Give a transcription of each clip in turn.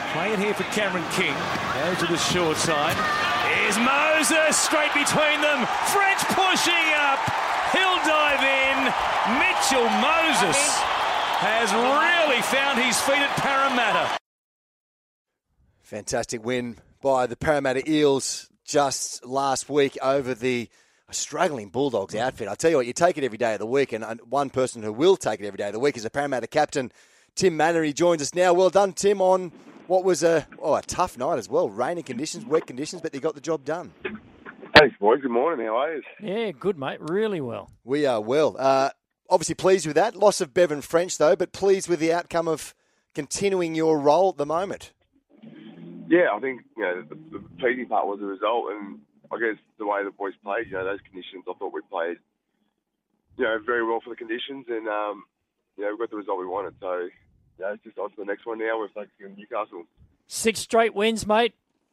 Play it here for Cameron King. Goes to the short side. Here's Moses straight between them. French pushing up. He'll dive in. Mitchell Moses has really found his feet at Parramatta. Fantastic win by the Parramatta Eels just last week over the struggling Bulldogs outfit. I tell you what, you take it every day of the week, and one person who will take it every day of the week is the Parramatta captain, Tim Manners. He joins us now. Well done, Tim, on what was a tough night as well. Rainy conditions, wet conditions, but they got the job done. Thanks, boys. Good morning. How are you? Yeah, good, mate. Really well. We are well. Obviously pleased with that. Loss of Bevan French, though, but pleased with the outcome of continuing your role at the moment. Yeah, I think the pleasing part was the result, and I guess the way the boys played. Those conditions, I thought we played very well for the conditions, and we got the result we wanted. So it's just on to the next one now. We're focusing on Newcastle. 6 straight wins, mate.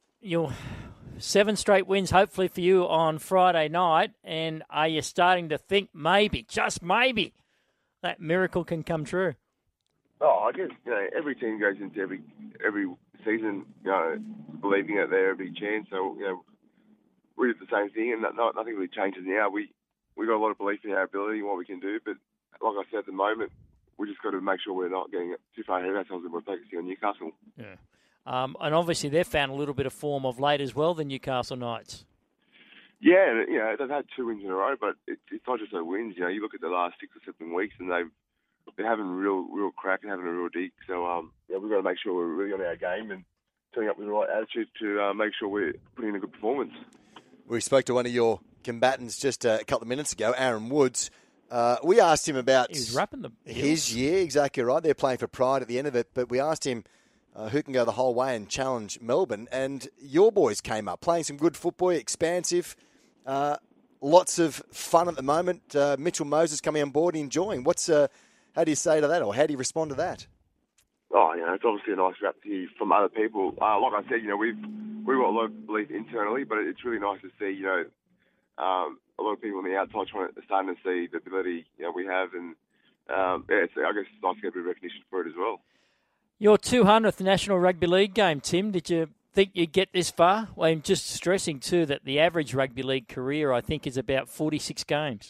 7 straight wins, hopefully, for you on Friday night. And are you starting to think maybe, just maybe, that miracle can come true? Oh, I guess every team goes into every season, believing that they're a big chance. So we did the same thing, and nothing really changes now. We got a lot of belief in our ability and what we can do, but like I said, at the moment, we just got to make sure we're not getting too far ahead of ourselves and we're focusing on Newcastle. Yeah. And obviously they've found a little bit of form of late as well, the Newcastle Knights. Yeah, they've had 2 wins in a row, but it's not just their wins. You look at the last 6 or 7 weeks, and they're having real crack and having a real dig. So we've got to make sure we're really on our game and turning up with the right attitude to make sure we're putting in a good performance. We spoke to one of your combatants just a couple of minutes ago, Aaron Woods. We asked him about he was wrapping the his year. Exactly right. They're playing for pride at the end of it, but we asked him who can go the whole way and challenge Melbourne. And your boys came up, playing some good football, expansive, lots of fun at the moment. Mitchell Moses coming on board, enjoying. How do you say to that, or how do you respond to that? Oh, it's obviously a nice rap to hear from other people. Like I said, we've got a lot of belief internally, but it's really nice to see, a lot of people on the outside starting to see the ability we have, and I guess it's nice to get a bit of recognition for it as well. Your 200th National Rugby League game, Tim, did you think you'd get this far? Well, I'm just stressing, too, that the average rugby league career, I think, is about 46 games.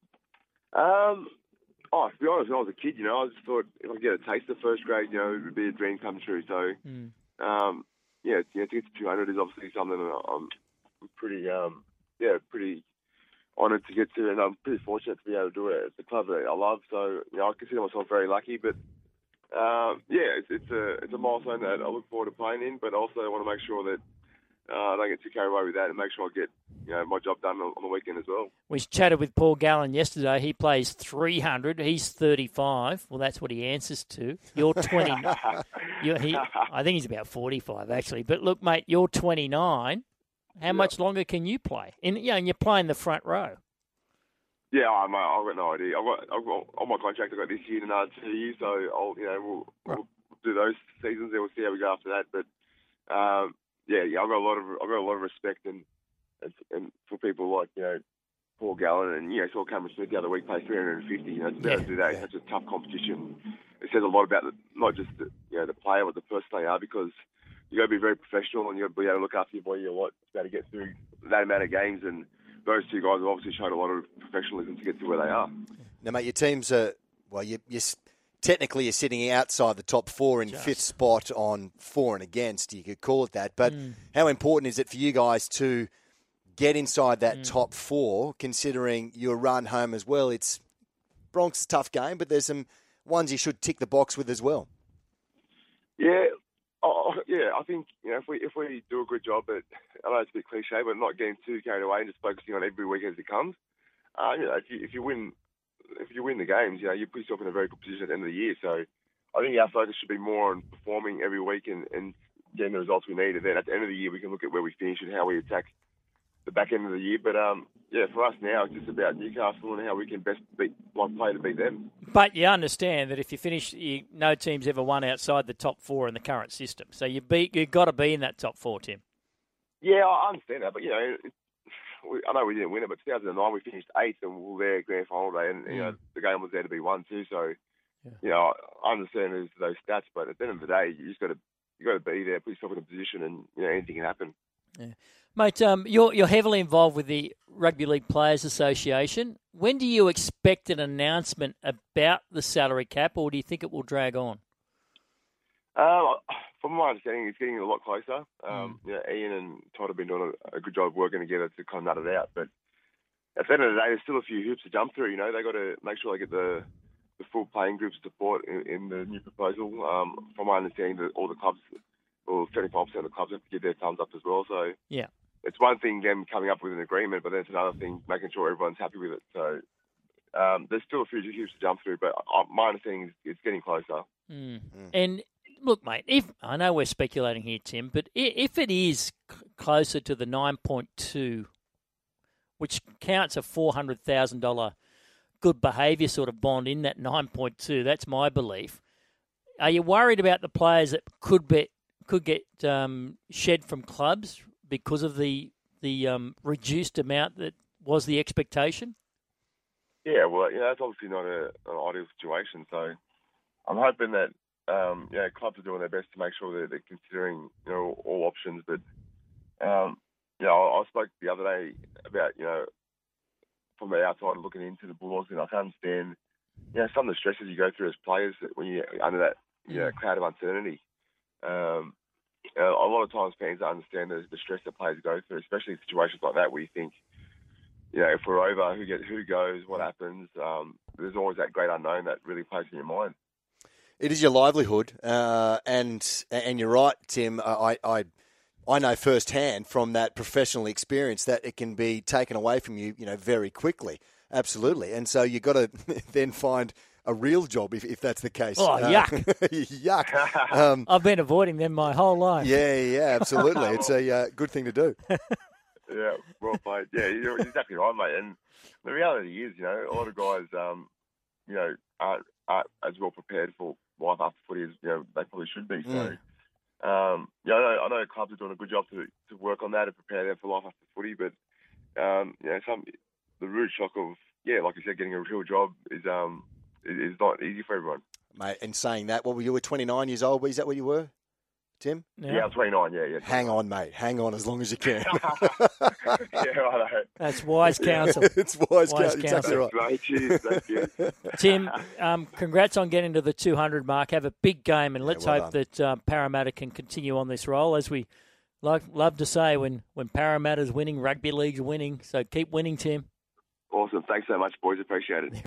To be honest, when I was a kid, I just thought if I could get a taste of first grade, it would be a dream come true. So, to get to 200 is obviously something I'm pretty honoured to get to, and I'm pretty fortunate to be able to do it. It's a club that I love, so I consider myself very lucky. But it's a milestone that I look forward to playing in, but also I want to make sure that I don't get too carried away with that and make sure I get my job done on the weekend as well. We chatted with Paul Gallen yesterday. He plays 300. He's 35. Well, that's what he answers to. You're 20. I think he's about 45, actually. But look, mate, you're 29. How much longer can you play? And you're playing the front row. Yeah, I've got no idea. I've got on my contract. I've got this year and another 2 years, so we'll do those seasons. Then we'll see how we go after that. But I've got a lot of respect and for people like Paul Gallen and saw Cameron Smith the other week play 350. To be able to do that in such a tough competition, it says a lot about not just the player, but the person they are, because you got to be very professional and you got to be able to look after your body a lot to be able to get through that amount of games. And those two guys have obviously showed a lot of professionalism to get to where they are. Now, mate, your teams are technically you're sitting outside the top 4 in 5th spot on for and against. You could call it that, but how important is it for you guys to get inside that top 4, considering your run home as well? It's Bronx is a tough game, but there's some ones you should tick the box with as well. Yeah. I think if we do a good job at, I know it's a bit cliche, but not getting too carried away and just focusing on every week as it comes. If you win the games, you put yourself in a very good position at the end of the year. So I think our focus should be more on performing every week and getting the results we need. And then at the end of the year, we can look at where we finish and how we attack the back end of the year. But for us now, it's just about Newcastle and how we can best play to beat them. But you understand that if you finish, no team's ever won outside the top 4 in the current system. So you've got to be in that top 4, Tim. Yeah, I understand that, but I know we didn't win it, but 2009 we finished 8th and we were there at grand final day, and the game was there to be won too. So I understand those stats, but at the end of the day, you just got to you got to be there, put yourself in a position, and anything can happen. Yeah. Mate, you're heavily involved with the Rugby League Players Association. When do you expect an announcement about the salary cap, or do you think it will drag on? From my understanding, it's getting a lot closer. Ian and Todd have been doing a good job working together to kind of nut it out. But at the end of the day, there's still a few hoops to jump through. They got to make sure they get the full playing group support in the new proposal. From my understanding, that all the clubs, or 75% of the clubs, have to give their thumbs up as well. So yeah, it's one thing them coming up with an agreement, but then it's another thing making sure everyone's happy with it. So there's still a few hoops to jump through, but my understanding is it's getting closer. And look, mate, I know we're speculating here, Tim, but if it is closer to the 9.2, which counts a $400,000 good behaviour sort of bond in that 9.2, that's my belief. Are you worried about the players that could get shed from clubs because of the reduced amount that was the expectation? Yeah, well, that's obviously not an ideal situation. So I'm hoping that clubs are doing their best to make sure that they're considering all options. But I spoke the other day about from the outside looking into the Bulldogs, and I can understand some of the stresses you go through as players when you're under that cloud of uncertainty. A lot of times fans don't understand the stress that players go through, especially in situations like that where you think, if we're over, who goes, what happens. There's always that great unknown that really plays in your mind. It is your livelihood, and you're right, Tim. I know firsthand from that professional experience that it can be taken away from you, very quickly. Absolutely, and so you've got to then find a real job if that's the case. Oh, yuck! Yuck. I've been avoiding them my whole life. Yeah, absolutely. It's a good thing to do. Yeah, well played. Yeah, you're exactly right, mate. And the reality is, a lot of guys, aren't as well prepared for life after footy as they probably should be. So, I know clubs are doing a good job to work on that and prepare them for life after footy. But the root shock of like you said, getting a real job is not easy for everyone. Mate, and saying that, you were 29 years old. Is that what you were, Tim? Yeah, I'm 29. Yeah. 29. Hang on, mate. Hang on as long as you can. I know. That's wise counsel. It's wise counsel. Exactly right. Great, cheers. Thank you. Tim, congrats on getting to the 200 mark. Have a big game, and let's hope done. that Parramatta can continue on this roll. As we love to say, when Parramatta's winning, rugby league's winning. So keep winning, Tim. Awesome. Thanks so much, boys. Appreciate it.